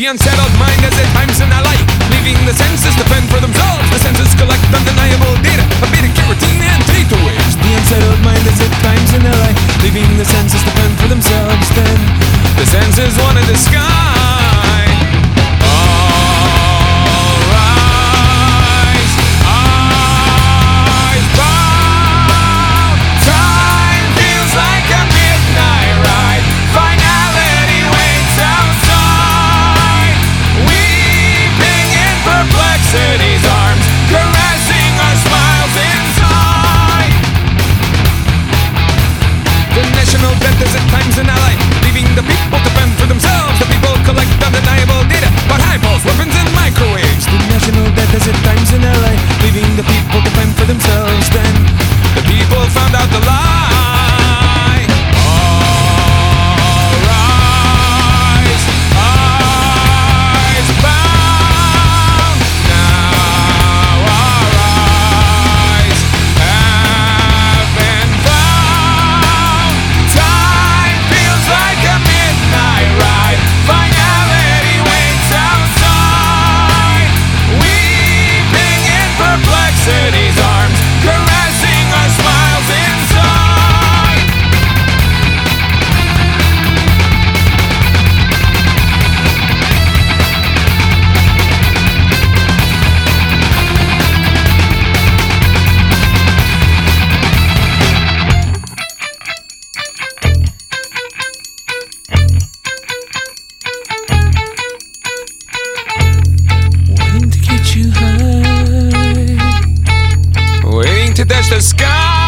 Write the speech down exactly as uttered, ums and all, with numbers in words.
unsettled mind as at times in a light, leaving the senses to fend for themselves. The senses collect undeniable data of beta carotene and theta waves. The unsettled mind as at times in a light, leaving the senses to fend for themselves. Then the senses wanted the sky. All rise, eyes bound. Time feels like a midnight ride. Finality waits outside. Weeping in perplexity's arms, caressing our smiles inside. The national debt is at times an ally, leaving the people to fend for themselves. The people collect undeniable data about high pulse weapons and microwaves. The national debt is at times an ally, leaving the people to fend for themselves. Then the people found out the lie. All rise, eyes bound. Now our eyes have been found. Time feels like a midnight ride. Finality waits outside. Weeping in perplexity's arms, caressing our smiles inside. Waiting to get you high, waiting to touch the sky.